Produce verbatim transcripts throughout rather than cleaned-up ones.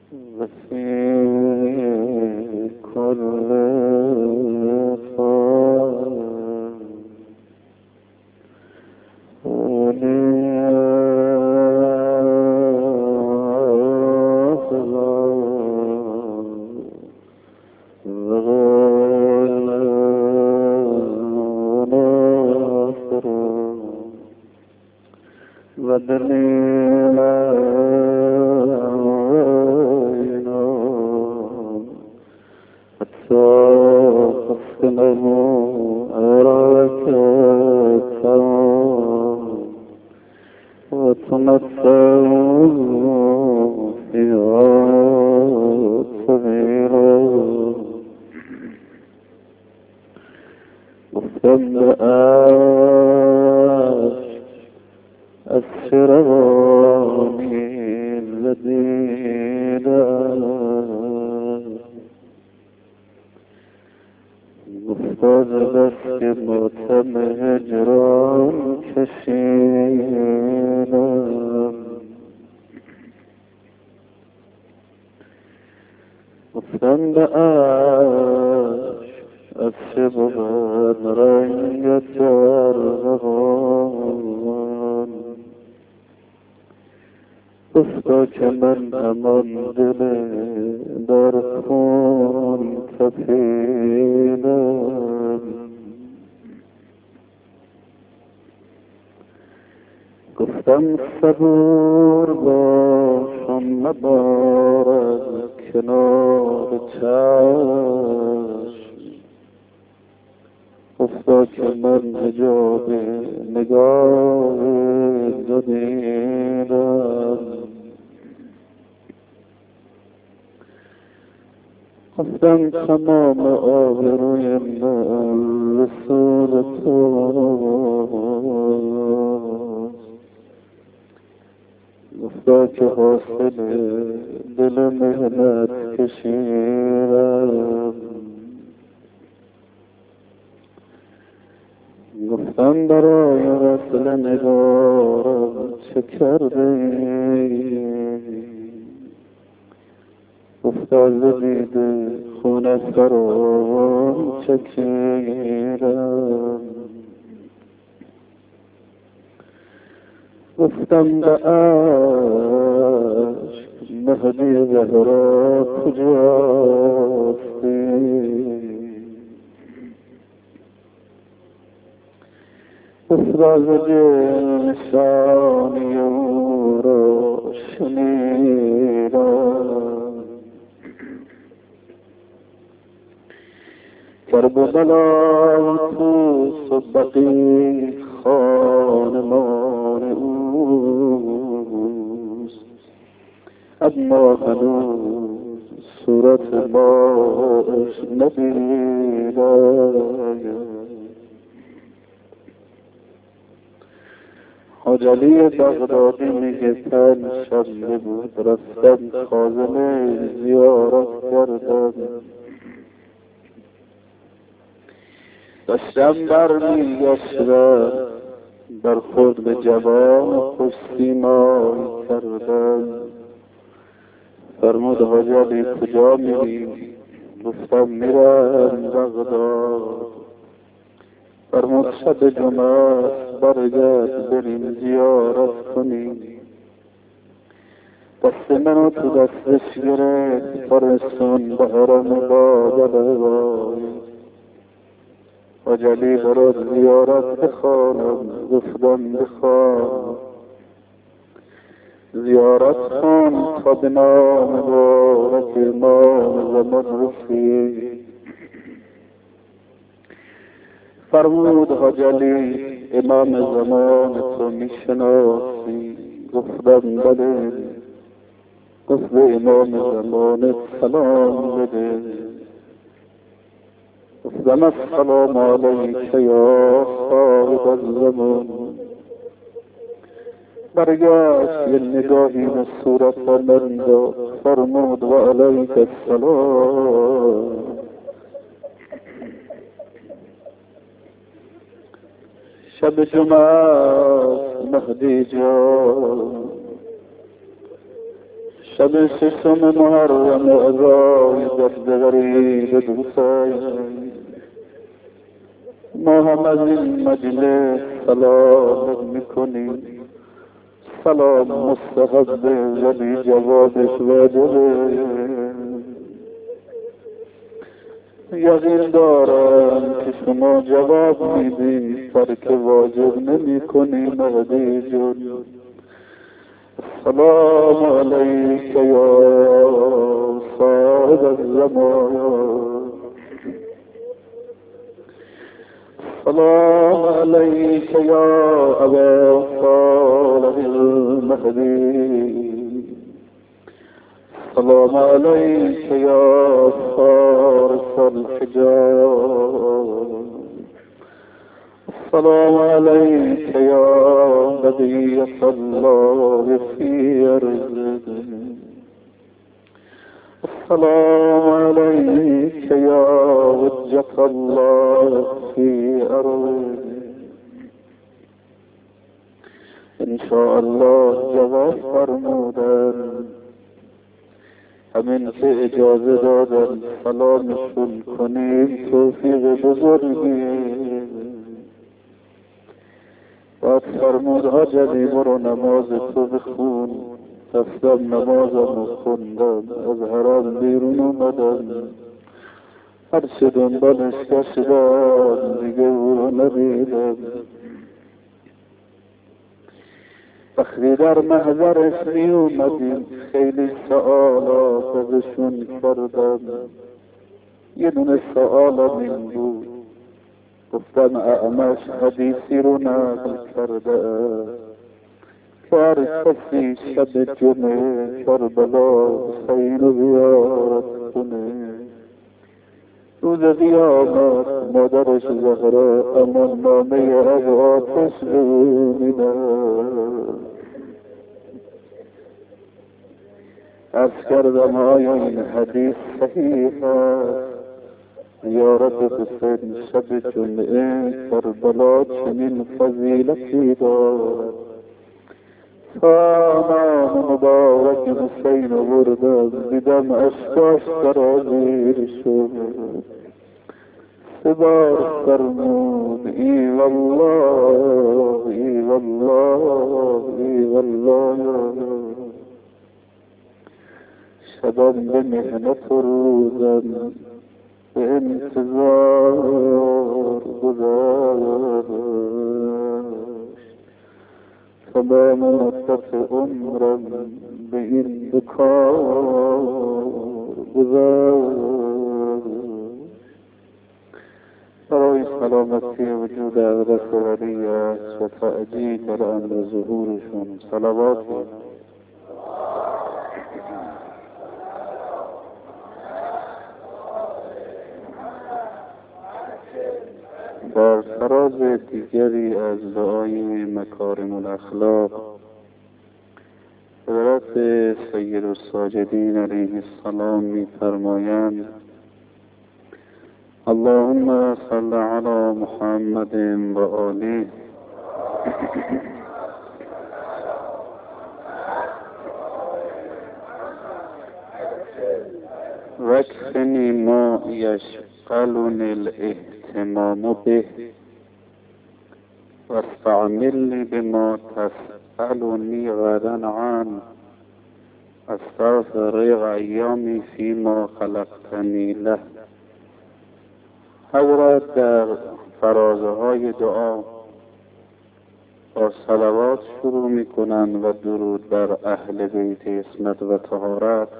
وفي كل فان ودليلا أتصفنه أراك وتمثل في سبيلا وفدأت السراني الذين مفترضت كمتم هجران كشينا وفدأت السبغان رنجة الرغان گفتا که من همان دل در خون تپیدم گفتم صبور باشم مبارد کنار چشم گفتا که من حجاب نگاه دادیدم گفتم تمام آبروی من رسول توست گفتا که حاصل دل مهنت کشیدم گفتم برای وصل نگارم چه کرده ای گفتا زدیده خونت برام چکیدم گفتم به عشق مهدی زهرا کجاستی افراز دل نشانی او را شنیدم کربلا و طوس و بقیع خانمان اوست اما هنوز صورت باش ندیدم حاجلی بغدادی میگه پنج شب بود رفتم خازنه زیارت کردم داشتم برمیگشتم برخورد به جوان خوش سیمایی کردم فرمود حاجلی کجا میری گفتم میرم بغداد فرمود شب جمعه برگرد بریم زیارت کنیم دست منو تو دستش گرفت فرستون به حرم بابا حاجلی برات زیارت بخوانم گفتم بخوان زیارت کن تا به نام مبارک امام زمان رسید فرمود حاجلی امام زمان تو میشناسی گفتم بله گفت به امام زمان سلام بده گفتم السلام علیک یا صاحب الزمان برگشت یه نگاهی به صورت من داد فرمود و علیک السلام شب جمعه مهدی جان شب ششم محرم ازای درد غریب دوستای ما هم از این مجلس سلام میکنیم. سلام مستحبه ولی جوابش واجبه. یقین دارم که شما جواب میدی ترک واجب نمی کنی مهدی جون. السلام علیک یا صاحب الزمان. السلام علیک یا ابا صالح المهدی. السلام علیک یا فارس الحجاب. السلام علیک یا بقیة الله فی ارضه. السلام علیک یا حجة الله فی ارضه. انشاءالله جواب فرمودن، همین که اجازه دادن سلامشون کنیم توفیق بزرگیه. بعد فرمود حاجلی برو نماز تو بخون. رفتم نمازم خوندم، از حرام بیرون اومدم، هرچه دنبالش کشیدم دیگه او ندیدم. وقتی در محضرش می اومدیم خیلی سؤالات ازشون کردم. یه دونه سؤالم این بود، گفتم اعمش حدیثی رو نقل کرده که هر کسی شب جمعه کربلا حسین رو زیارت کنه، روز قیامت مادرش زهرا امان نامه از آتش ببینه. از کردم آیا این حدیث صحیح است؟ زیارت حسین شب جمعه کربلا چنین فضیلتی دارد. تا نام مبارک حسین بردم دیدم اشکاش سرازیر شد. سه بار فرمود ای والله ای والله ای والله. شبم به مهنت و روزم به انتظار گذشت. تمام مدت عمرم به این بکار گذشت. برای سلامتی وجود اقدس ولی است و تعجیل در امر ظهورشون صلوات در فراز دیگری از دعای مکارم الاخلاق حضرت سید الساجدین علیه السلام می فرمایند: اللهم صل علی محمد و آله وکفنی ما یشغلنی الاهتمام به واستعملنی بما تسألنی غدا عنه استغفر ایامی فیما خلقتنی له. حضرت در فرازهای دعا با صلوات شروع می کنند و درود بر اهل بیت عصمت و طهارت،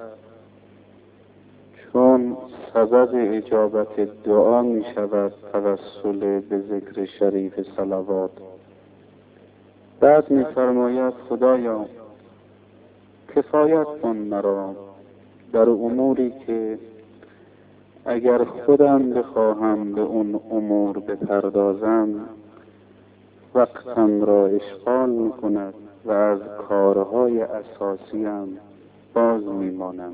چون سبب اجابت دعا می شود توسل به ذکر شریف صلوات. بعد می فرماید خدایا کفایت کن مرا در اموری که اگر خودم بخواهم به اون امور بپردازم وقتم را اشغال می کند و از کارهای اساسیم باز می مانم.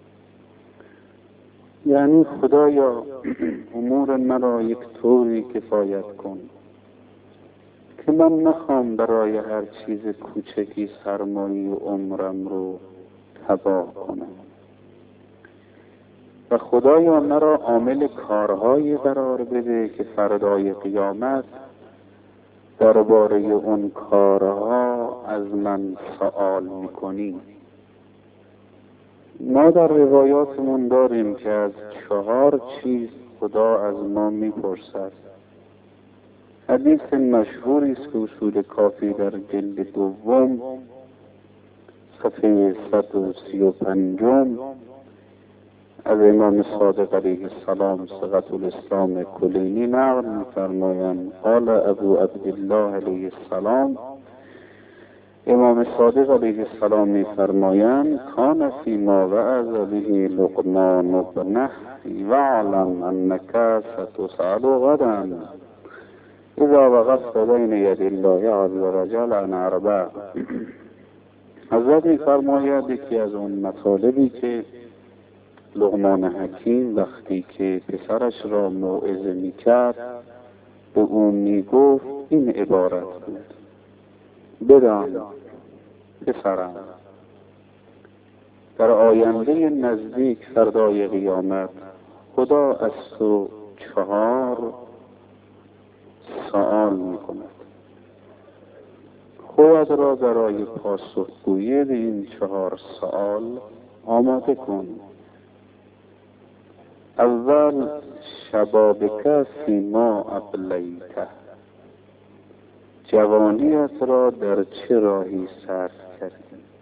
یعنی خدایا امور مرا یک طوری کفایت کن که من نخوام برای هر چیز کوچکی سرمایه و عمرم رو تباه کنم و خدایا مرا عامل کارهایی قرار بده که فردای قیامت درباره اون کارها از من سوال میکنی. ما در روایاتمون داریم که از چهار چیز خدا از ما میپرسد. حدیث مشهوری است که اصول کافی در جلد دوم صفحه صد و سی و پنجم از امام صادق علیه السلام صفت الاسلام کلینی نقل می‌فرمایند: قال ابو عبدالله علیه السلام، امام صادق علیه السلام می‌فرمایند: کان فیما وعظ به لقمان ابنه واعلم انک ستسأل غدا اذا وقفت بین یدی الله عز وجل عن اربع. حضرت می‌فرماید یکی از اون مطالبی که لقمان حکیم وقتی که پسرش را موعظه می‌کرد به او میگفت این عبارت بود: بدان پسرم، در آینده نزدیک فردای قیامت خدا از تو چهار سوال می‌کند. خود را برای پاسخگویی به این چهار سوال آماده کن. اول، شبابک فیما ابلیته، جوانیت را در چه راهی صرف کردی؟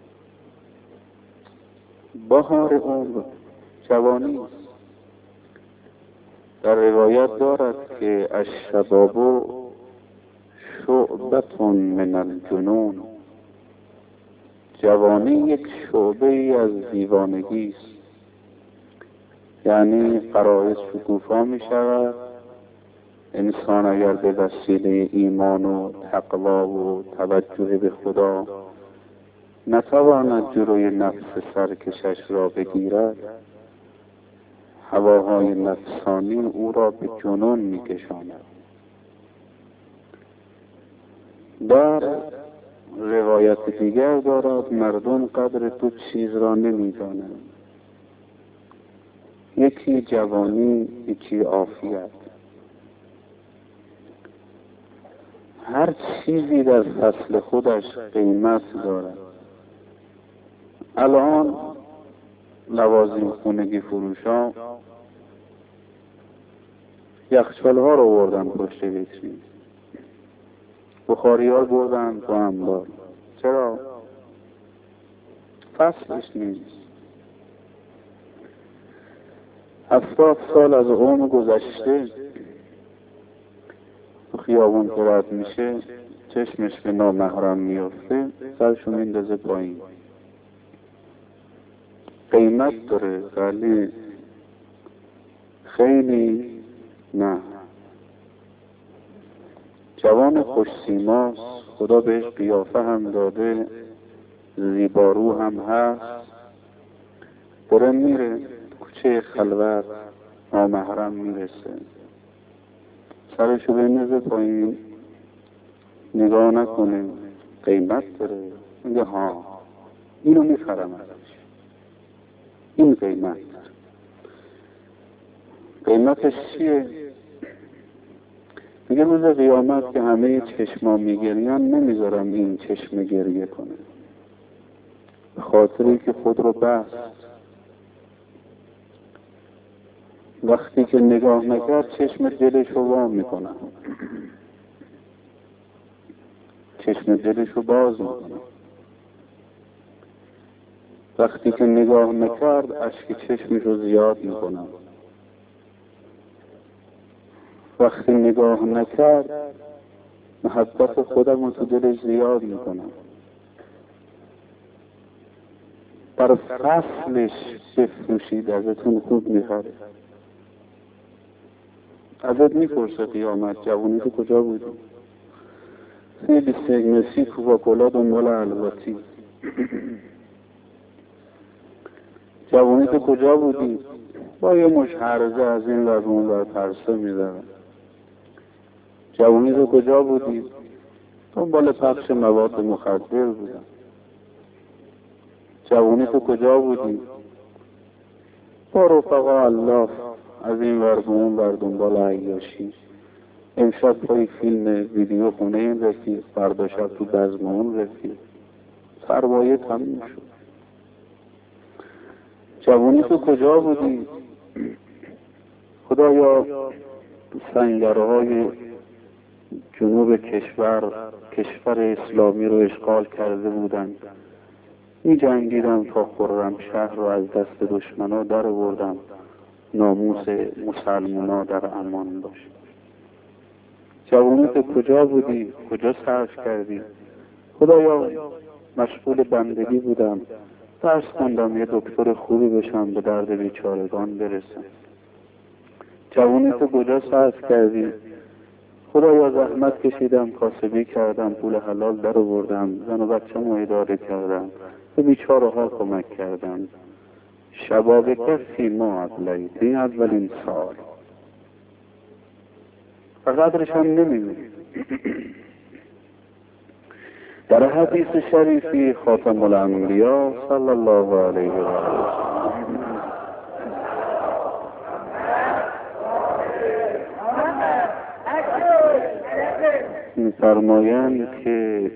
بهار عمر جوانی است. در روایت دارد که الشباب شعبة من الجنون، جوانی یک شعبه ای از دیوانگی است. یعنی غرایز شکوفا می شود. انسان اگر به وسیله ایمان و تقوا و توجه به خدا نتواند جلوی نفس سرکشش را بگیرد، هواهای نفسانی او را به جنون می کشاند. در روایت دیگر دارد مردم قدر دو چیز را نمی دانند: یکی جوانی، یکی عافیت. هر چیزی در فصل خودش قیمت دارد. الان لوازم خونگی فروشا یخچال ها رو بردن پشت ویترین، بخاری ها رو بردن تو انبار. چرا؟ فصلش نیست. هفتاد سال از عمر گذشته تو خیابون که رد میشه چشمش به نامحرم میفته، سرشو میندازه پایین. قیمت داره ولی خیلی نه. جوان خوش سیماست، خدا بهش قیافه هم داده، زیبارو هم هست، داره میره کوچه خلوت نامحرم میرسه، سرشو بندازه پایین، نگاه نکنه، قیمت داره. میگه ها اینو میخرم ازش، این قیمت داره. قیمتش چیه؟ میگه روز قیامت که همه چشما میگریان نمیذارم این چشم گریه کنه، به خاطری که خود رو بست. وقتی که نگاه نکرد چشم دلش رو وام میکنم، چشم دلش رو باز میکنم. وقتی که نگاه نکرد اشک چشمش رو زیاد میکنم. وقتی نگاه نکرد محبت خودم رو تو دلش زیاد میکنم. در فصلش بفروشید ازتون خوب میخره. ازت میپرسه قیامت جوانی تو کجا بودی؟ خیلی سگمسی کوکاکولا دنبال الواتی. جوانی تو کجا بودی؟ با یه مش هرزه از این ور اون ور پرسه میزنه. جوانی تو کجا بودی؟ دنبال پخش مواد مخدر بودم. جوانی تو کجا بودی؟ با رفقا الله از این ور به اون ور دنبال عیاشی. امشب پای فیلم ویدیو خونه این رفیق، فردا شب تو بزم اون رفیق. سرمایه تموم شد. جوانی تو کجا بودی؟ خدایا سنگرهای جنوب کشور کشور اسلامی رو اشغال کرده بودند. می جنگیدم تا خرم شهر رو از دست دشمنا در آوردم، ناموس مسلمانا در امان باش. جوانیت کجا بودی؟ کجا صرف کردی؟ خدایا مشغول بندگی بودم، درس خوندم یه دکتر خوبی بشم، به درد بیچارگان برسم. جوانیت کجا صرف کردی؟ خدایا زحمت کشیدم، کاسبی کردم، پول حلال در آوردم، زن و بچه مو اداره کردم، به بیچاره ها کمک کردم. شباب کسی ما ابلیت، این اولین سال. فقدرش هم نمیدونی. در حدیث شریفی خاتم الانبیا صلی الله علیه و آله می‌فرمایند که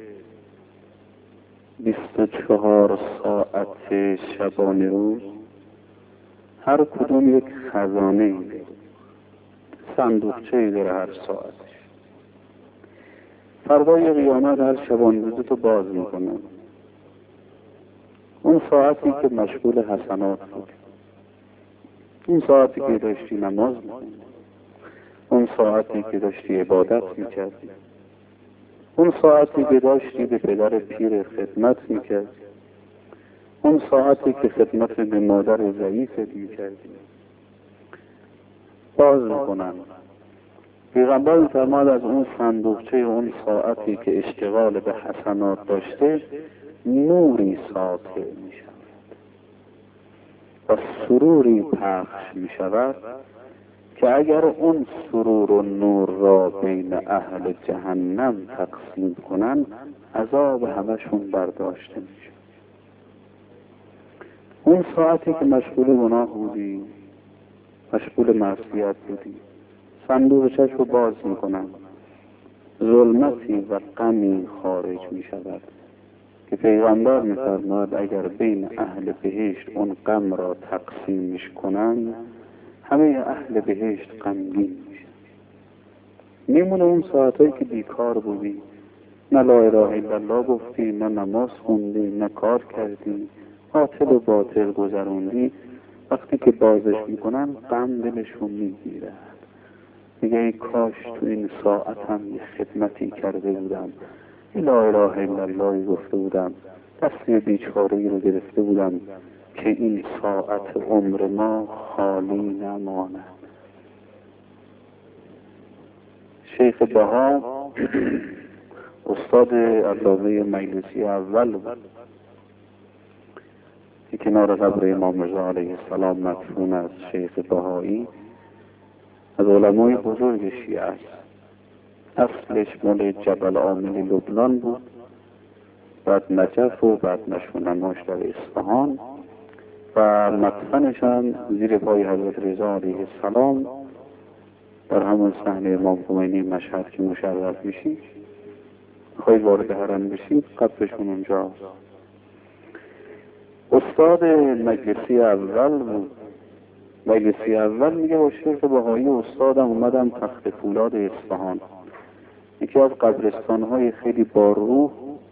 بیست و چهار ساعت شبانه روز هر کدوم یک خزانه صندوقچه‌ای داره هر ساعتش. فردای قیامت هر شبانه روز تو باز میکنن. اون ساعتی که مشغول حسنات بود، اون ساعتی که داشتی نماز میکنی، اون ساعتی که داشتی عبادت میکردی، اون ساعتی که داشتی به پدر پیر خدمت میکردی، اون ساعتی که خدمت به مادر ضعیفت میکردی، باز میکنن. پیغمبر می‌فرماد از اون صندوقچه اون ساعتی که اشتغال به حسنات داشته نوری ساطع میشود و سروری پخش میشود که اگر اون سرور و نور را بین اهل جهنم تقسیم کنن عذاب همشون برداشته میشه. اون ساعتی که مشغول گناه بودی، مشغول معصیت بودی، صندوقچه‌اش رو باز میکنن، ظلمتی و غمی خارج میشود که پیغمبر میفرماد اگر بین اهل بهشت اون غم را تقسیمش کنن همه اهل بهشت غمگین میشن. میمونه اون ساعتایی که بیکار بودی، نه لا اله الا الله گفتی، نه نماز خوندی، نه کار کردی، باطل و باطل گذروندی. وقتی که بازش میکنن غم دلشون میگیره، میگه ای کاش تو این ساعت هم یه خدمتی کرده بودم، لا اله الا الله گفته بودم، دست بیچاره‌ای رو گرفته بودم که این ساعت عمر ما خالی نماند. شیخ بها استاد علامه مجلسی اول بود که کنار قبر امام رضا علیه السلام مدفون است. شیخ بهایی از علمای بزرگ شیعه است. اصلش مال جبل عامل لبنان بود، بعد نجف و بعد نشونماش در اصفهان و مدفنش هم زیر پای حضرت رضا علیه السلام در همون صحنه امام خمینی مشهد که مشرف میشی، خواهید وارد حرم بشید قبرشون اونجاست. استاد مجلسی اول بود. مجلسی اول میگه با شیخ بهایی استادم اومدم تخت فولاد اصفهان، یکی از قبرستان‌های خیلی با روح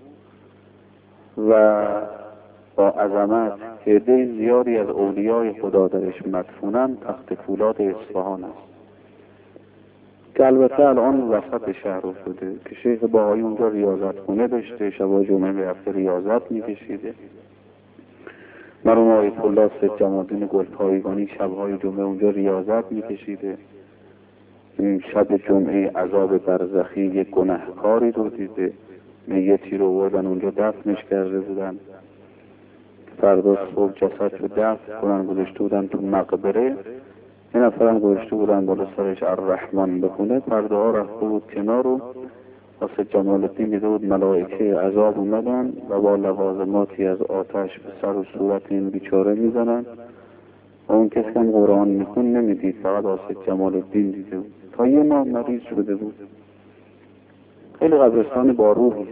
و با عظمت که عده زیادی از اولیای خدا درش مدفونن، تخت فولاد اصفهان است که البته الان وسط شهر افتاده که شیخ بهایی اونجا ریاضت خونه داشته، شبا جمعه به هفته ریاضت میکشیده. مرحوم آیت الله سید جمالدین گلپایگانی شبهای جمعه اونجا ریاضت میکشیده. این شب جمعه عذاب برزخی یک گناهکاری رو دیده، میتی رو بردن اونجا دفنش کرده بودن، فردا صبح جسد رو دفن کنن گذاشته بودن تو مقبره، این نفرم گذاشته بودن بالا سرش الرحمن بخونه، پرده ها رفته بود کنار و واسه جمال الدین دیده بود ملائکه عذاب اومدن و با لوازماتی از آتش به سر و صورت این بیچاره میزنن و اون کسی هم قرآن میخون نمیدید، فقط واسه جمال الدین دیده بود. تا یه ماه مریض شده بود. خیلی قبرستان با روحی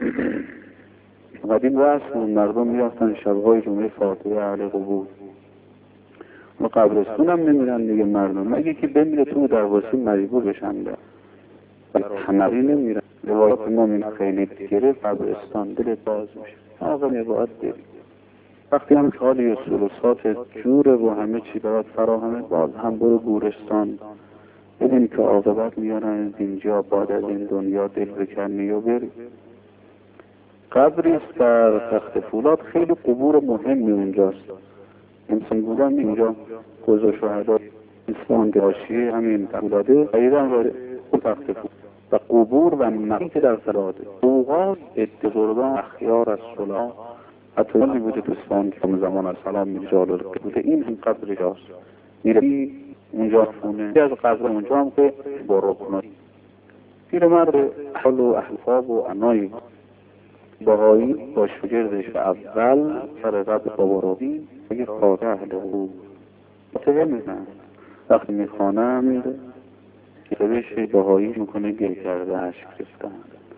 قدیم رسم مردم میرفتن شبهای جمعه فاتحه اهل قبور و قبرستون هم نمیرن دیگه مردم، مگه که بمیره تو درواسی مجبور بشن ده تنقی نمیرن. روایت ما این خیلی دیگره قبرستان دلت باز میشه. آقا نباید دل وقتی هم حالی و سلوسات جوره و همه چی برات فراهمه، باز هم برو گورستان ببین که عاقبت میارن اینجا، بعد از این دنیا دل بکنی و بری. قبری است در تخت فولاد، خیلی قبور مهمی اونجاست. انسان بودن اینجا قضا شهدا اسلام داشی همین فولاده قیدن و تخت فولاد و قبور و مقی که در فلاده اوقات اتقربان اخیار از صلاح حتی نمی بوده تو اسلام که همون زمان از سلام می جالو بوده. این هم قبری هاست میره اونجا خونه از قبر اونجا هم که با رکنات پیر مرد حال و احفاب و انایی باهایی با شگردش اول سر قبر بابا روی اگه خاطر اهل بود تقیه میزن وقتی میخوانه میده کتابش باهایی میکنه گل کرده عشق گرفتن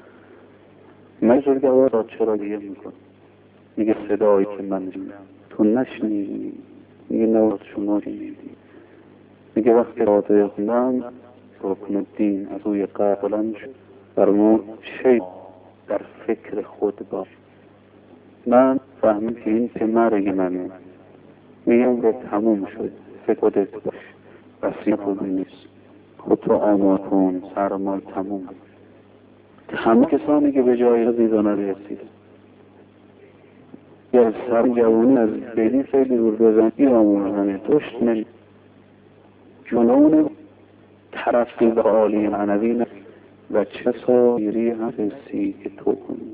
مجرد گواه چرا گیه میکن میگه صدایی که من تو نشنیدی، میگه نوات شما شنیدی. میگه وقتی راده خوندم رکن الدین از روی قبلان فرمود شید در فکر خود باش. من فهمید که این که مرگ منه، میگم به تموم شد، فکر خودت باش، بسیار خوبی نیست، خودتو آمار کن، سرمال تموم. همه کسانی که به جای عزیزانه رسید یا سر جوانی از بیدی خیلی دور بزنی آموزنه دشت من جنون طرفی به عالی معنوی و چه سایری هم حسی که تو کنی.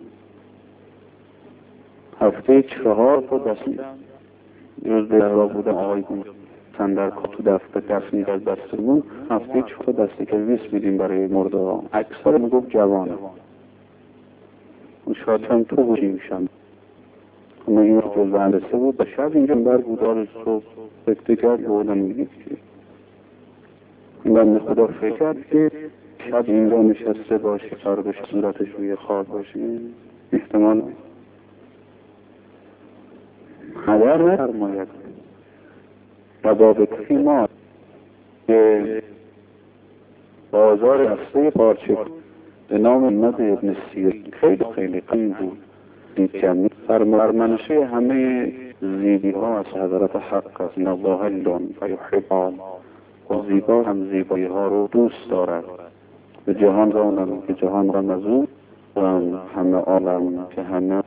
هفته چهار تا دست روز به را بودم آقای کن سندر تو دفت دست میگه از دستمون هفته چهار تا دستی که ویس بیدیم برای مرده ها اکثر میگفت جوانه اون شاید هم تو بودی میشم اما این رو جز بندسته بود و شب اینجا بر بودار صبح فکر کرد بودم میگید که این بنده خدا فکر کرد که شب اینجا نشسته باشه سردش صورتش روی خواب باشه احتمال خبر نفرماید و باب کفی ما که بازار هسته پارچه به نام امت ابن سیر خیلی خیلی قیم بود دید جمعی فرمانشه همه زیبی ها از حضرت حق است. الله اللون فیحبان و زیبا هم زیبایی ها رو دوست دارد. به جهان رانم که جهان را مزود و همه عالم که همه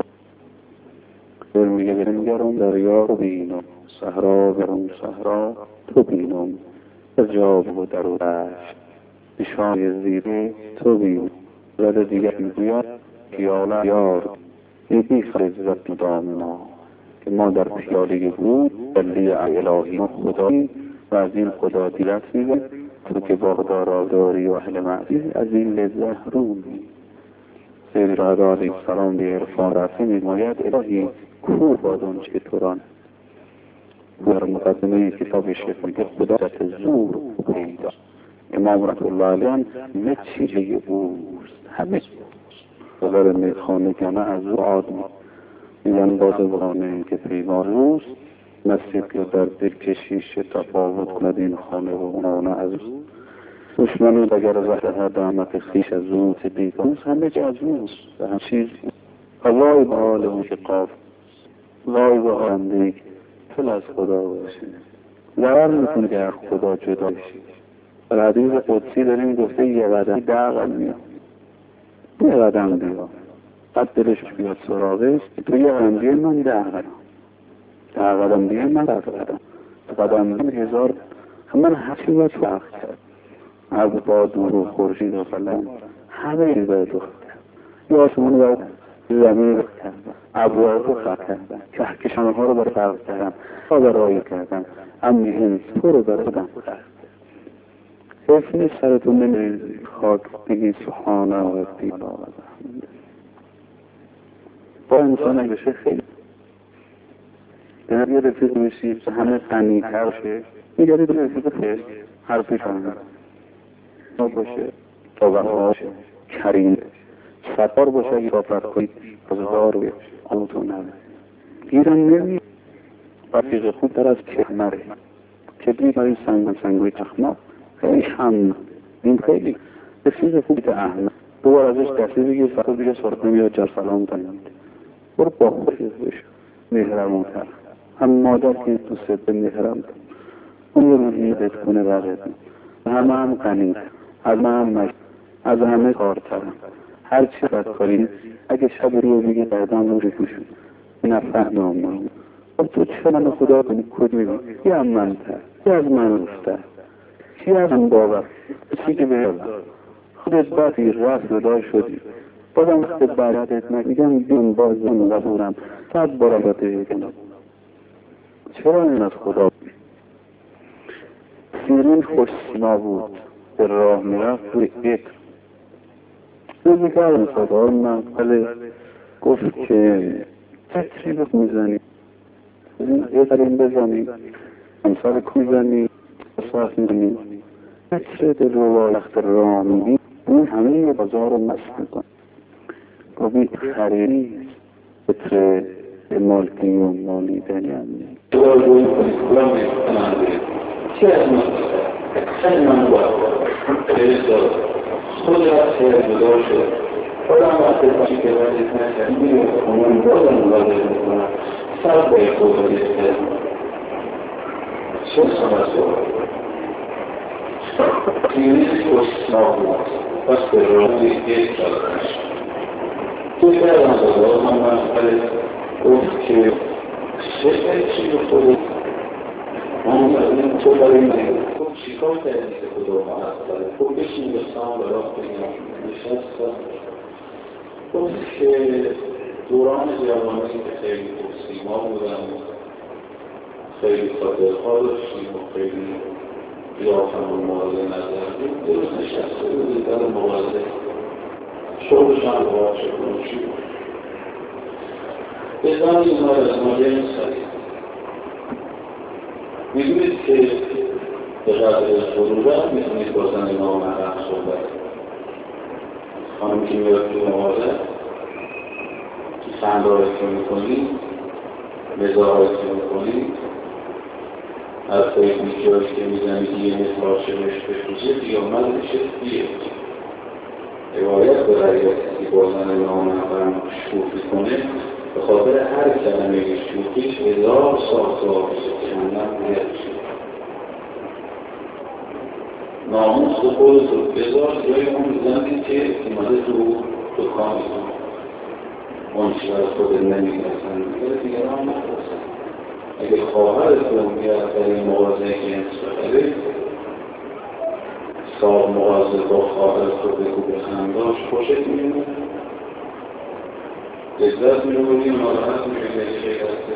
دل میگه بنگرم دریا رو بینم صحرا برم صحرا تو بینم جاب و در و دشت نشان زیره تو بینم زده دیگر میگوید پیاله یار یکی خرزت مدامنا که ما در پیاله بود بلی الهی خدایی و از این خدا دیرت میگه تو که باغدار داری و اهل معزی از این لذت رومی. سید شهدا علیه السلام به عرفان رفته میگوید الهی کور بادون چه توران در مقدمه کتاب شیخ میگه خدا ذات زور پیدا. امام رحمت الله علیه همه چیزی اوست، همه خدا میخوانه که همه از او آدم میگن بازوانه که پیمان اوست مسیح که در دل کشیش تفاوت کند این خانه و اونانه از او دشمنو اگر زهر دامت خیش از او تدیدانست همه چی از اوست و هم چیز وای به حال اون که قاف وای به حالنده فل از خدا باشه ضرر میکنه که از خدا جدا بشی. در حدیث قدسی داریم گفته یه قدم ده قدم میاد یه قدم دیگه قد دلش بیاد سراغش تو یه قدم دیگه من ده قدم ده قدم دیگه من ده قدم قدم دیگه هزار من هرچی باید فرق کرد از با دور و خورشید و فلان همه چیز باید دخت کرد یا آسمون باید زمین رو کردم ابواب رو خط کردم کهکشان ها رو برای فرق کردم ها برای کردم امی انس تو رو برای خودم کرد حیفی سرتون نمیریزی خاک بگی سبحان ربی الاعلی. با انسان اگه بشه خیلی در یه رفیق میشی همه غنی تر شه میگردی دو رفیق خیلی حرفش همه باشه طبقه باشه کریم ستار باشه اگه صحبت کنید بزدار و آموتون نده گیرم نمید رفیق خوب در از کهمره کبری برای سنگ و سنگوی تخما خیلی هم این خیلی رفیق خوب ده احمد دوبار ازش دستی بگیر فرد بگه سرد نمیاد جر سلام کنید برو با خود بشه مهرمونتر هم مادر که دوست به مهرم اون رو میدت کنه بقیت همه هم غنی همه هم مشت از همه کارترم هر چی بد کاریم اگه شب رو بگه دردم رو رکوشون این افهم آمون تو چه من خدا کنی کد میبین یه هم منتر یه از من روستر چی از من باور چی که بهرم خودت بطی رفت ردای شدی بازم وقت برادت نمیگم بیون بازم غفورم صد برابط بکنم چرا این از خدا سیرین خوش سیما بود به راه میرفت روی عطر روزی کردم صدا من قله گفت که عطری بخ میزنی عطر این بزنی امسال که میزنی اصلاف میزنی عطر دل رو وقت راه میبین اون همه بازار رو مست میکن گوی خریدی عطر مالکی و مالیدنی هم نید دوار روی کنید کلام میکنم چی از من خیلی من باید خیلی دار خود را خیلی جدا شد خودم وقتی باشی که باید نکرد میگه کنم بازم واضح میکنم سر باید خود باید کرد چه سمت باید کلیس خوشنا بود پس به رامی یک کردنش تو کردم دادا من من گفت که چه چی به خود من این تو برای من خب چیکار کردی که خدا محمد داره خب بشین بستان برای بگم نشستم گفت که دوران جوانی که خیلی سیما بودم خیلی خاطرها داشتیم و خیلی قیافم و مواضع نظر بود درست نشسته بودی در مواضع شغلش هم باید شکرون چی بود بزن این ها از ماجه سرید میدونید که به قدر ضرورت میتونید با زن نامحرم صحبت خانم که میاد تو مواضع که خندارتی میکنید مزاحاتی میکنید از خیلی میجاش که میزنید یه مثل عاشقش بشوزه دیامد بشه بیه روایت به غریبت کسی با زن نامحرم شوخی کنه به خاطر هر کلمه شوخیش هزار ساختار جهنم باید شد ناموس خودت رو بذار جای اون زنی که اومده تو دکان اون چی از خودت نمیگرسن دیگران نخواستن اگه خواهرت رو میاد در این موازه که انسبه صاحب موازه با خواهرت رو بگو به خنداش خوشت میمونه لذت می‌بریم ناراحت می‌شیم چه هسته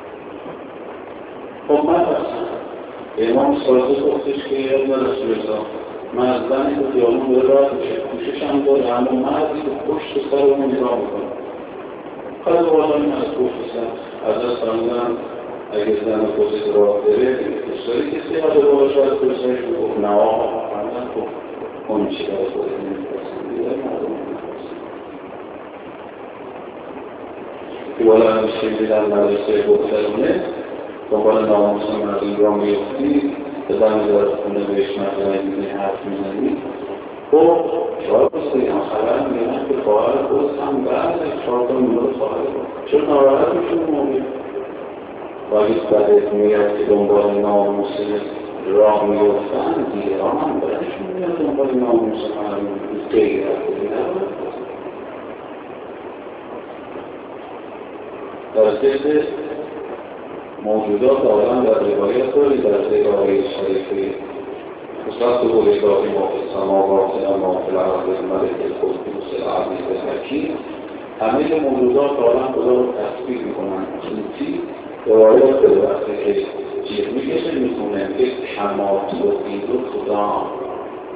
خب من هستم امام صادق گفتش که یاد رسول الله من از زنی که خیابون به راه کوششم داره اما مردی که پشت سر اون نگاه میکنم خیلی والا این از پشت سر از دست فرمودم اگه زن خودت راه بره دوستاری کسی قدر والا شاید پرسنش بگفت نه آقا فرمودم خب اون چی برای خودت نمی‌پرسن دیگر مردم که بالا همیشه دیدن مدرسه بودترونه دنبال ناموس مردم را میفتی به زن دارد خونه بهش مردم دیدنی حرف میزنی خب شاید بسید هم خبر میگن که خواهر خود هم بعد چهار تا میمون خواهر خود چون ناراحت میشون مومید باید بدت میاد که دنبال ناموس راه میفتن دیگران هم برشون میاد دنبال ناموس مردم غیر از در ذکر موجودات عالم در روایت داری در ذکر آیه شریفه خصوصا تو بولیداتی ما فی السماوات و ما فی الارض الملک القدوس العزیز الحکیم همه موجودات عالم خدا رو تسبیح میکنن صوفی روایت داره وقتی که جیغ میکشه میکنه که کمات و دید و خدا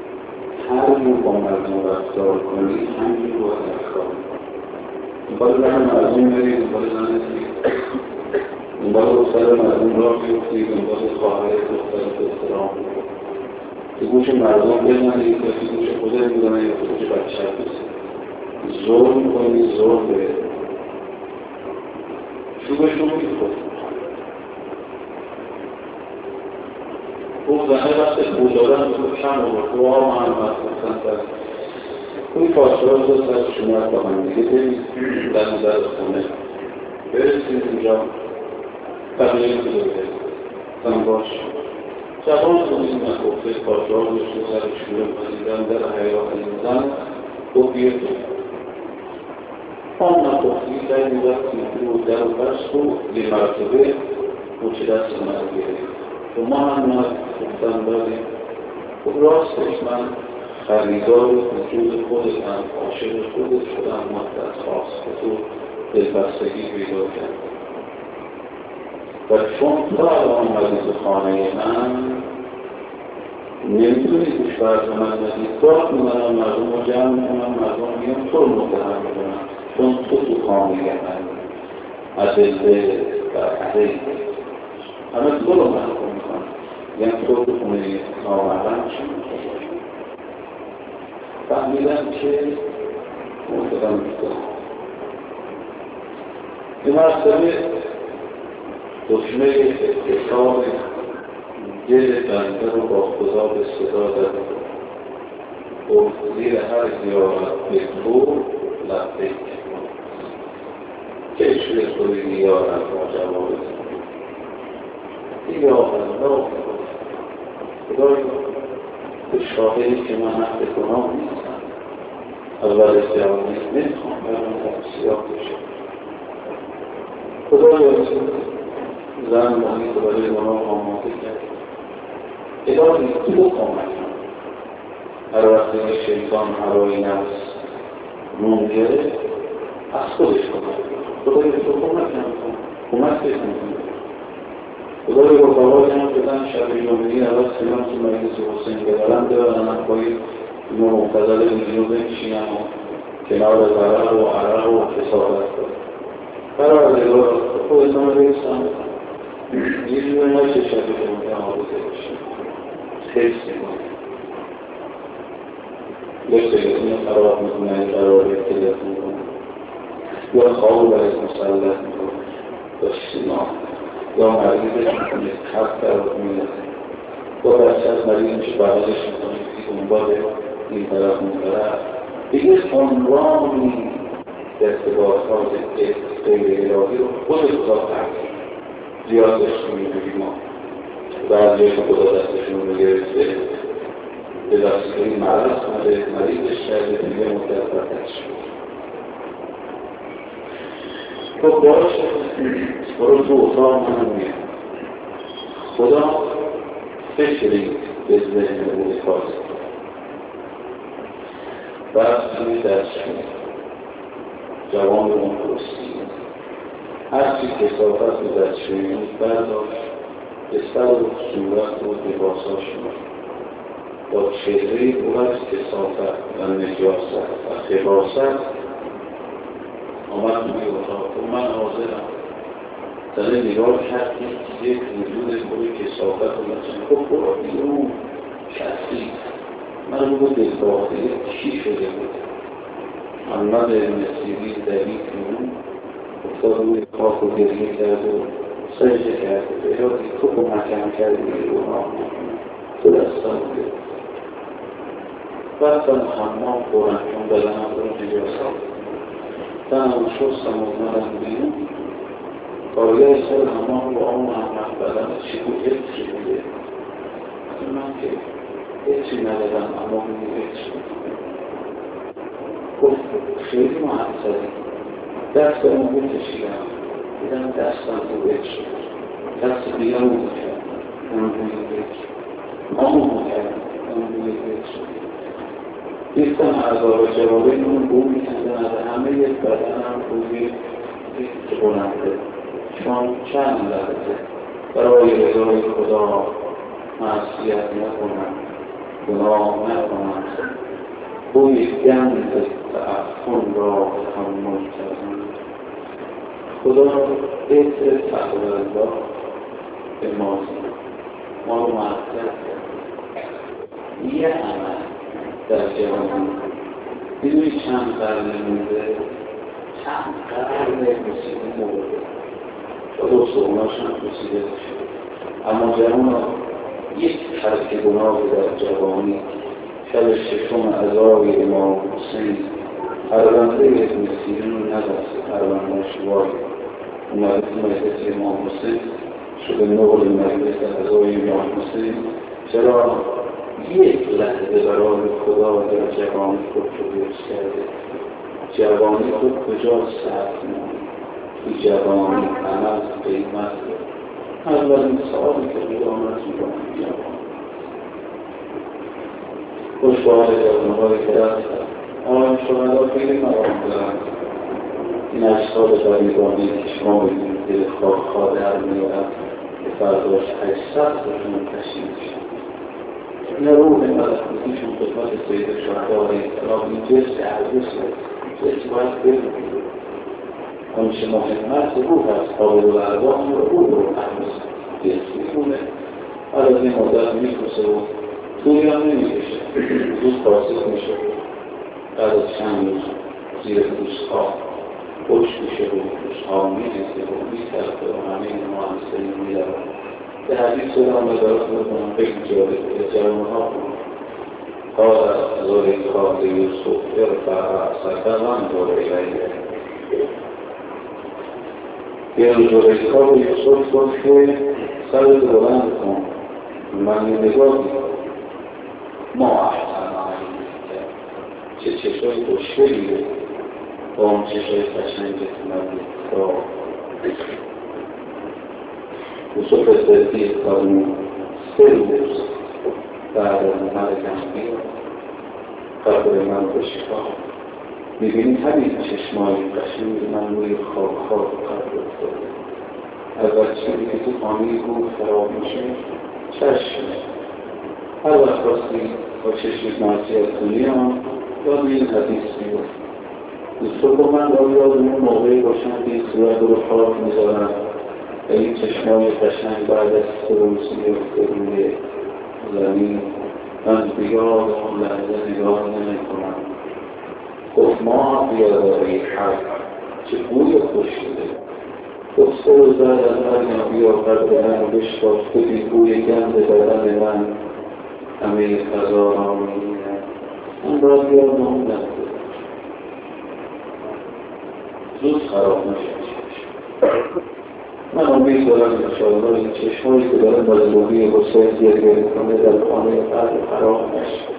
هر جور با مردم رفتار کنی همین رو رفتار دنبال زن مردم بری، دنبال زن سید، دنبال دختر مردم را بیفتی، دنبال خواهر دختر دختران تو گوش مردم بزنی یا تو گوش خودت بزنی یا تو گوش بچه بزنی. ظلم کنی، ظلم به شوگشون میخود اون زنه وقت بود دادن تو کم آورد تو ها محمد بسن در کوی پاسدار دو سر شما با هم دیگه برید در نظر خونه برسید اینجا تغییر بده زن باش جوان کنید نگفته پاسدار داشته سر شما بزیدن در حیات زن گفیه تو آن نگفتی در نظر کنید در بست و یه مرتبه موچه دست من گیرید و ما هم نهد گفتن داریم خب راستش من خریدار وجود خودتم عاشق خودت شدم مدت خواست که تو دلبستگی پیدا کرد و چون تا الان مریض خانه من نمیتونی توش برزمت ندید داد میدنم مردم رو جمع میکنم مردم میگم تو رو متهم میکنم چون تو تو خانه من عدله و عدله همه تو رو محکوم میکنم یعنی تو رو خونه نامرم چی میکنم فهمیدم که مردم میکنم این مرتبه دکمه اتصال دل بنده رو با خدا به صدا داد و زیر هر زیارت به تو لبیک کشور توی نیارت ما جواب یا الله خدای به شاهدی که من حق کنام نیستم اول جوانی نمیخوام برم تفسیرات بشه خدای زن محیط رو برای اونا آماده کرد اداره تو کمک هر وقتی این شیطان هرای نفس نون گره از خودش کمک خدای تو کمک نمیخوام کمک بکنم خدای رو بابای هم بدن شبی جمعی اول سیمان که مریض حسین بدارم ببرنم باید اینو مقتدر اینو بنشینم و کنار ضرر و عرق و کسافت کنم برای دلار خودتان رو بریستم یه جور نشه شبی جمعی آبوزه باشیم خیلی سیمان یک تلفون خراب میکنه قرار یک تلفون میکنه یا خواب برای مسلط میکنه یا سیمان یا مریضش میکنه حق قرار میده یا بچه از مریض میشه بغلش میکنه که دنبال این طرف اون طرف دیگه عنوانی ارتباطات غیر الهی رو خود خدا تحقیق زیاد داشته میبینیم ما بعضی خدا دستشون رو گرفته به دستگاهی مرض کنه مریضش کرده دیگه مدت بردش خب باشه برو تو اتاق من میاد خدا فکری به ذهن او خواست بعد توی دستشون جوان اون پرسید هرچی کسافت به دستشون برداشت به سر و صورت و لباساشون با چهره او از کسافت و نجاست و خباست آمد توی اتاق و من حاضرم زنه نگاه کرد که یک وجود کوی کسافت و مثلا خب برا بیرون کسی من رو دلباقی چی شده بود محمد نصیری دلیل کنون افتاد روی خاک و گریه کرد و سجده کرد و بهادی تو رو محکم کردی رو راه تو دستان بود رفتم حمام خورم چون بدنم رو نجاست تنم شستم و اومدم بیرون کارگاه سر حمام با آن محمد بدن چی بود هیچی بوده من که هیچی ندادم اما بودی هیچی گفت خیلی محصدی دست اون بکشیدم دیدم دستم رو بکشید دست بیرم رو کرد اون روی بکشید آمون رو کرد اون روی بکشید دیستم عذاب جوابه اون بو میکندن از همه یک بدنم روی بلنده چون چند لحظه برای رضای خدا معصیت نکنم گناه نکنم بوی گند تعفن را تحمل کردن. خدا بهتر تقوی الله به ما ما رو معطل کرد. یه عمل در جهان میدونی چند قرن مونده، چند قرن موسیقی مورده خدا سوناش هم موسیقی شد، اما جهان یک ترک گناه در جوانی شب ششم عزای امام حسین پرونده ابن سیرین ندست پرونده شوای اومده تو مجلس امام حسین شده نقل مجلس عزای امام حسین. چرا یک لحظه برای خدا در جوانی خود رو درست کرده؟ جوانی خود کجا سخت مونه؟ تو جوانی عمل قیمت اولین سوالی که قیامت میکنم جوان خوشبال جوانهای که رفتن آن شهدا خیلی مقام دارن. این اشخاص غریبانی که شما ببینید دل خواه خواه در میارن که فرداش هشتصد باشون تشکیل میشن. این روح ملکوتیشون خدمت سید شهدا علیه السلام این جسم عرض جسم باید ببینید. آنچه مهمت روح است قابل الارواح رو روح رو عرض جسم میکنه. هر از این مدت میکوسه و طولی هم نمیکشه، روز فاسد میشه. بعد از چند روز زیر دوستها خوش میشه و دوستها میریزه و میترده و همه این مهندسه میدارد. به حدیث سلام ادارات بکنم فکر جاده که جوانها کنم قال ذوری کار یوسف ارفع سکران دوره ایلیه. یه ذوری کار یوسف گفت که سر بلند کن من نگاه ما احسن آنی چه چشای خوشگلی با اون چشای قشنگ مدید را یوسف صدیق قانون سه روز بعد از مرگم بیاد قبر من بشکا میبینی همین چشمای قشنگ من روی خواب خواب قبر افتاده. اول چیزی که تو خانهی بود خراب میشه چشم. هر وقت راستی با چشم معصیت کنی هم یاد این حدیث میاد. یوسف رو من را یاد اون موقعی باشم که این صورت رو خاک میذارم و این چشمای قشنگ بعد از سه روز میفته روی زمین. من بیاد اون لحظه نگاه نمی کنم. گفت ما بیاداری حق چه بوی خوش شده. گفت سه روز بعد از مرگم بیا قبر من رو بشکاف ببین بوی گند بدن من همه فضا را می‌بینم. من را بیاد اون لحظه زود خراب نشد. من امید دارم انشاءالله این چشمایی که دارم مظلومی حسین گریه کنه در خانه قبر خراب نشد.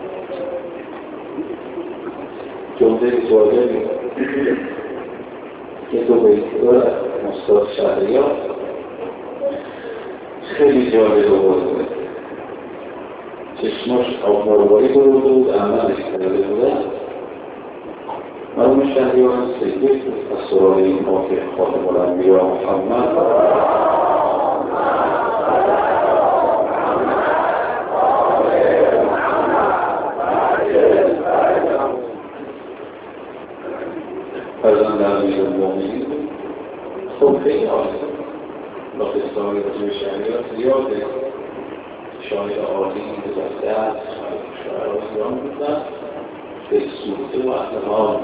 جمله جالبی که دو بیتی دارد استاد شهریار خیلی جالب بود. چشماش آب مرواری بود بود عملش کرده بودن. مرموم شهریار سیدی از سرای این حاکم خاتم الانبیا محمد فرزند امیر المومنین خب خیلی عالی با قصه‌های رسول شهریار زیاده. شاعر عالی گذشته است، شاعرها زیاد بودن به سوخته و احتمال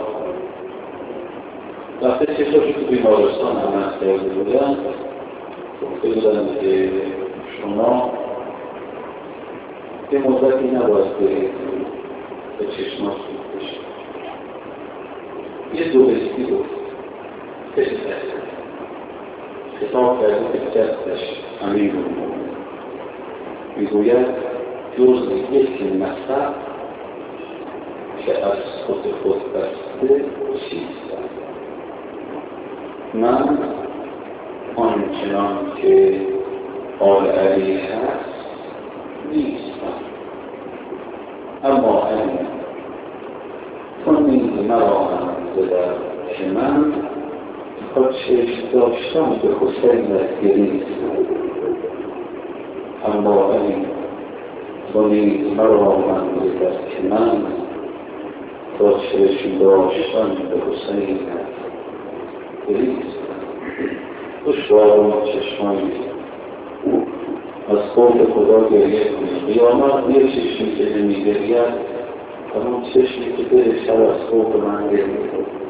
وقتی چشمش تو بیمارستان عمل کرده بودن گفته بودن که شما به مدتی نباید برید به چشمات سوخته بشید. یه دوبستی گفت خیلی سخته خطاب کرده که جستش امیر المومنین میگوید جز یک مطلب که از خود خود بسته چیستم. من آنچنان که آل علی هست نیستم، اما این تو نیز مرا هم زدر که من خود چشم داشتم به حسین گریستم، اما این تو نیز مرا هم زدر که من با چشم داشتن به حسین گریست. دشوار چشمانی از خوف خدا گریه کنید. قیامت یه چشمی که نمیگرید همون چشمی که دل شب از خوف من گریه کنید.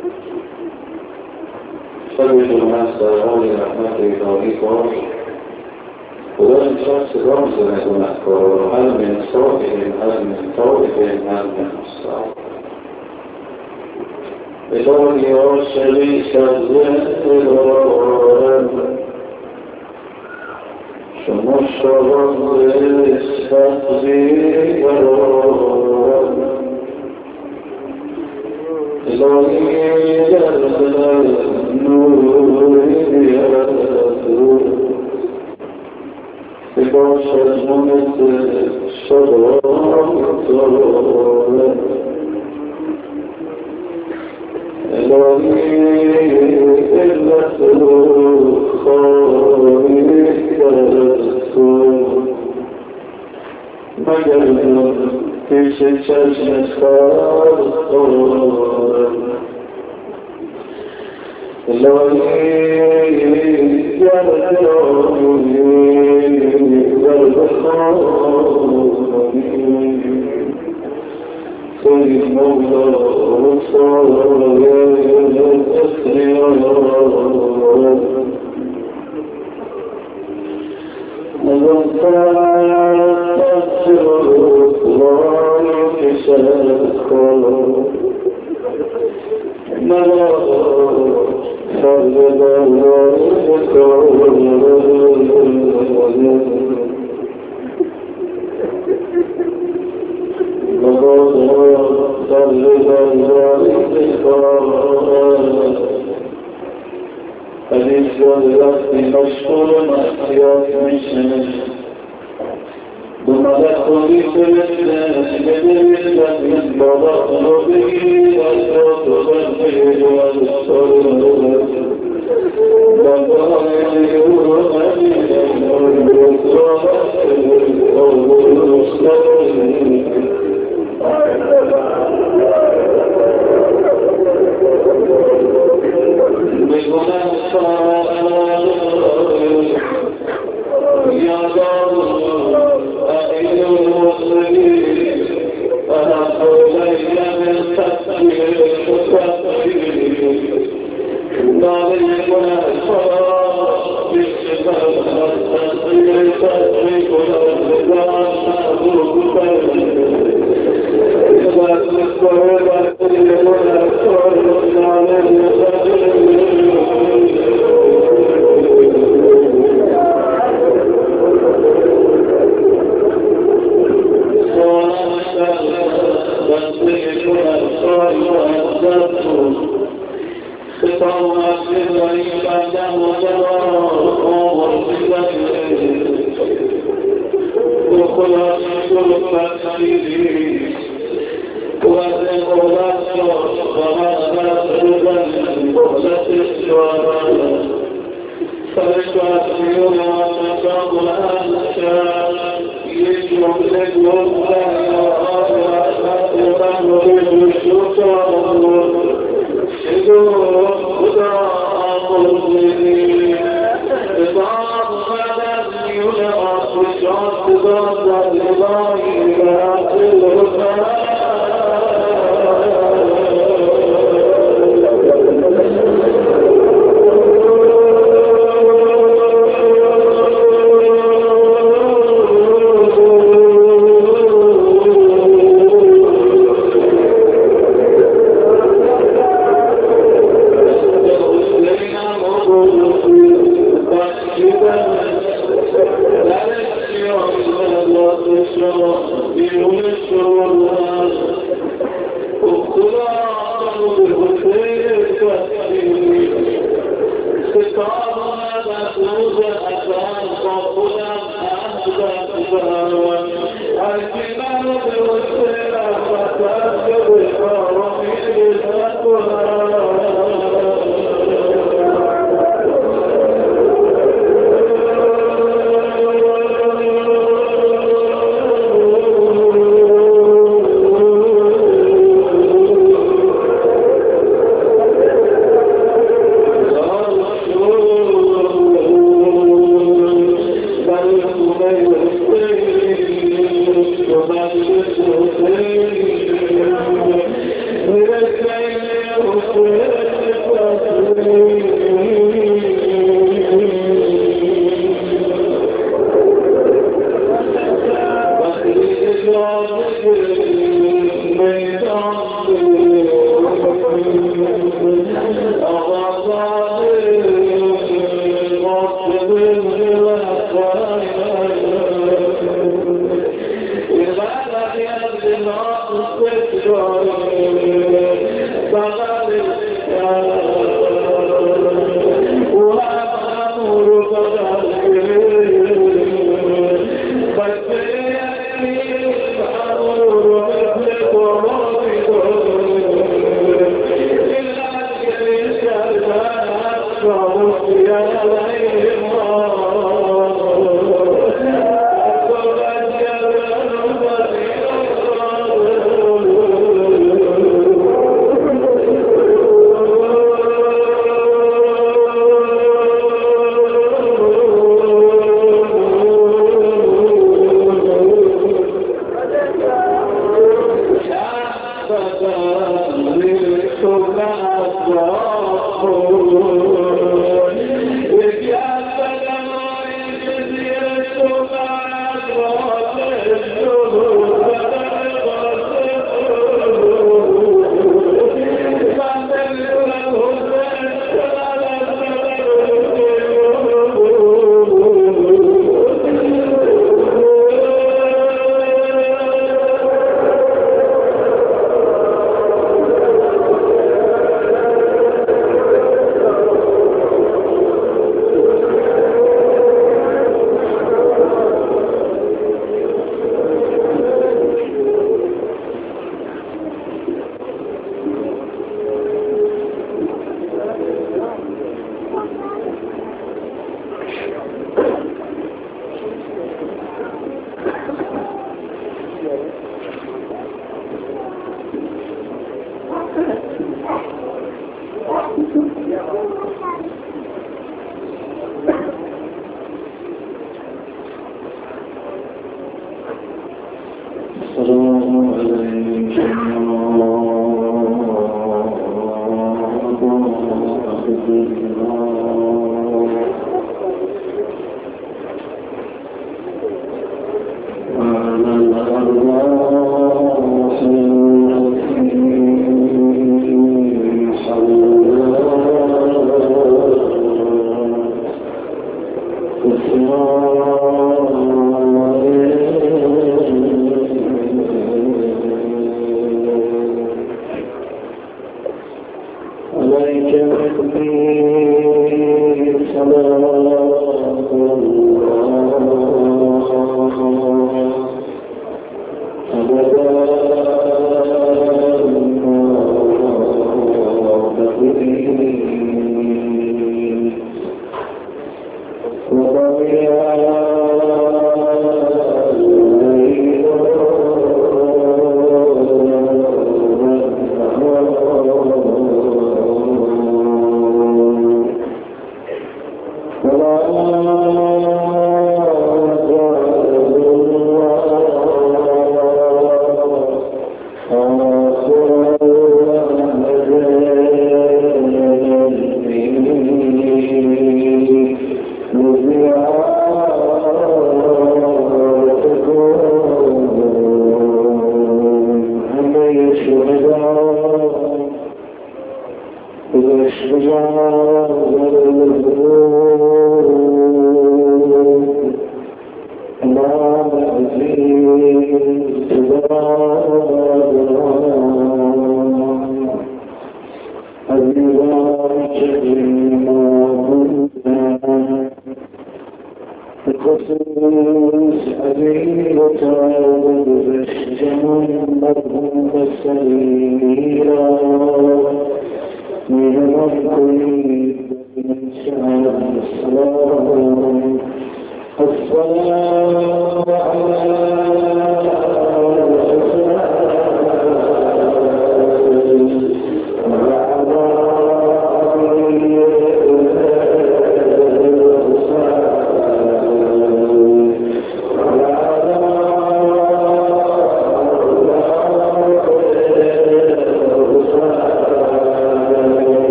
شب جمعه در حال رحمت الهی باش. خدا انشاء صدا میزنه گناهکارا، هر من صاحبهم هر من طالبهم هر من مستعان. الهی عاشقی شبزه شما شبان سبزی بران الهی جلال نوری بیادو باشد منت شبان تاران الهی علت خواهی مگر پیش چشم خواهد الهی گردانی گردخانی خیلی مولا رسال اختیار نظام تأثیر الله کشد کن نظام فرد الله کن حدیث رفتی مشغول مسیحات میشه دو مدت خودی فرسته بدهید من بابا رو بگیر از را تو بگیر و از سال رو بابا رو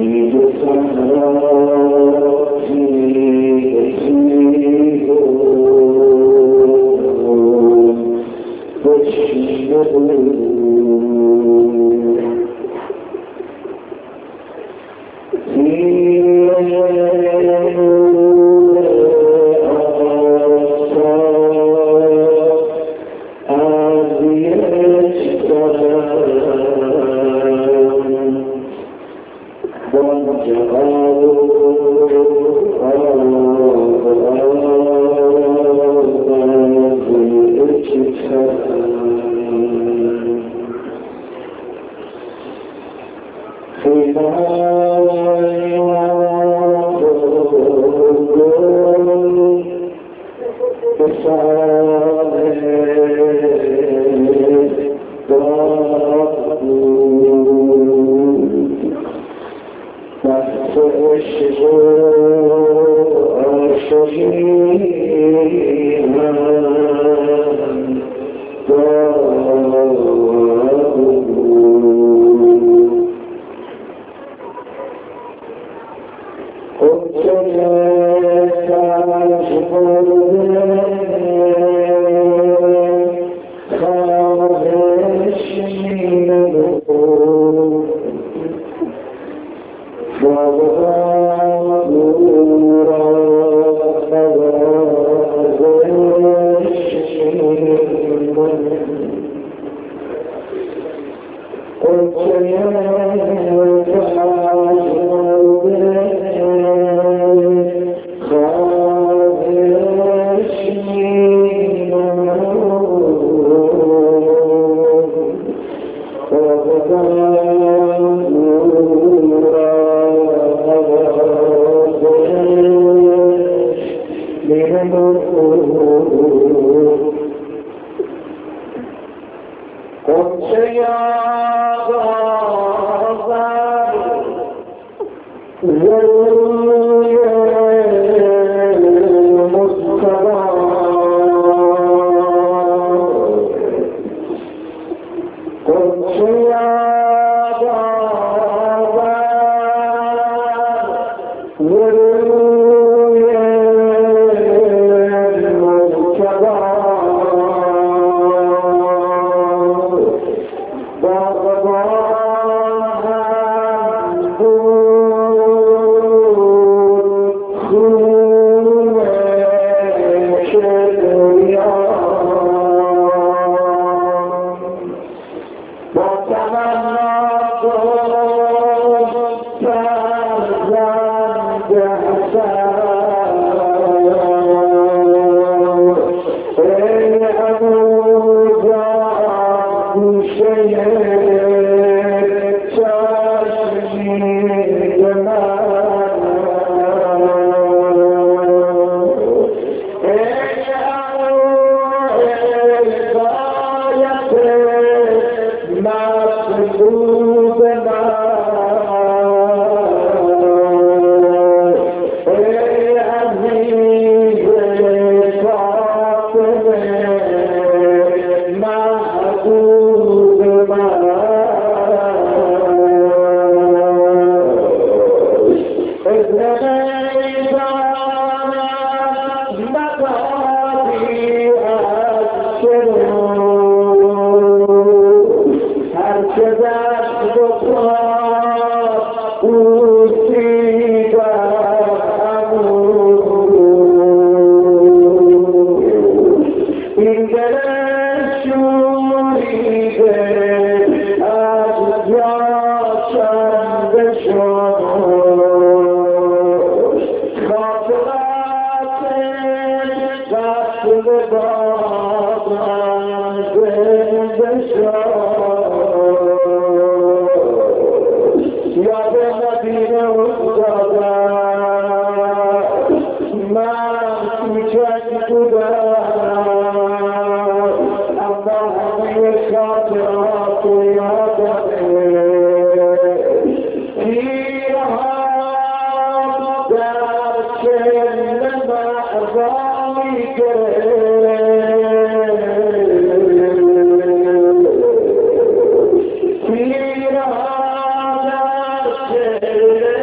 Thank you.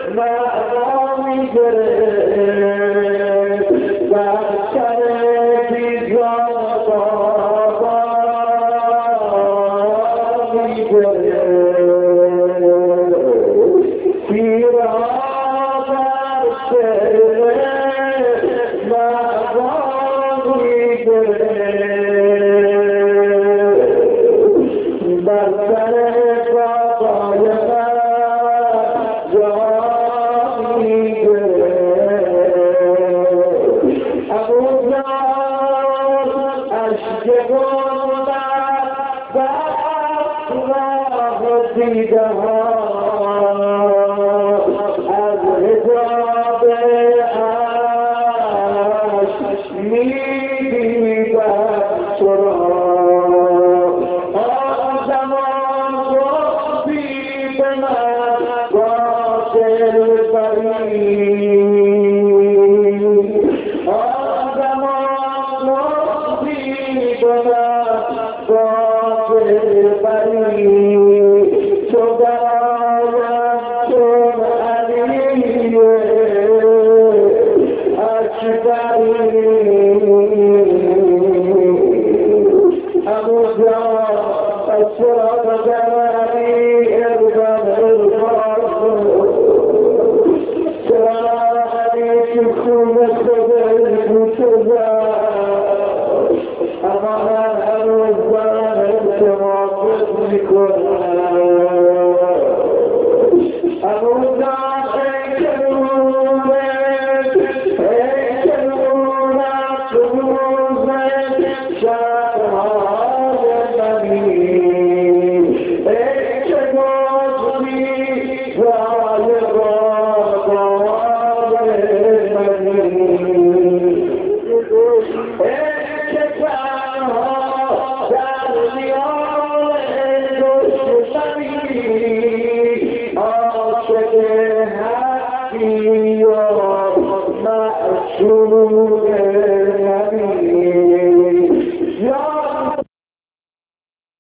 معنی گرفت در سر بیزان بابانی گرفت پیرا در سر معنی گرفت بر سر بابای دیده ها از حجاب عشق می‌دیدم تو را آن زمان گفتی به من با دلبری آن زمان گفتی به من با دلبری تو برایم چون علی اکبری ابو جان از چرا بگری ارزم ارزان چرا علی که خون خودش می‌سوزد اما من هنوز دارم التماس می‌کنم معشوق